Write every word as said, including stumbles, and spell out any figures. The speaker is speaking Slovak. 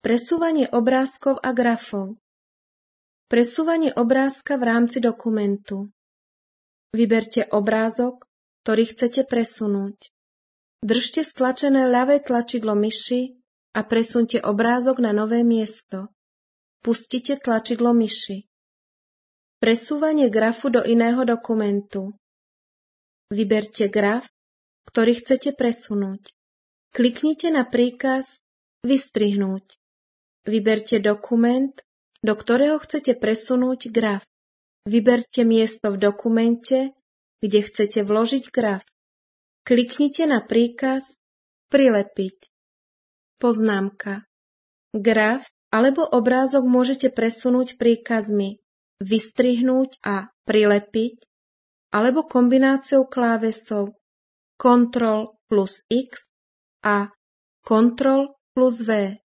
Presúvanie obrázkov a grafov. Presúvanie obrázka v rámci dokumentu. Vyberte obrázok, ktorý chcete presunúť. Držte stlačené ľavé tlačidlo myši a presunte obrázok na nové miesto. Pustite tlačidlo myši. Presúvanie grafu do iného dokumentu. Vyberte graf, ktorý chcete presunúť. Kliknite na príkaz Vystrihnúť. Vyberte dokument, do ktorého chcete presunúť graf. Vyberte miesto v dokumente, kde chcete vložiť graf. Kliknite na príkaz Prilepiť. Poznámka. Graf alebo obrázok môžete presunúť príkazmi Vystrihnúť a Prilepiť alebo kombináciou klávesov Ctrl plus X a Ctrl plus V.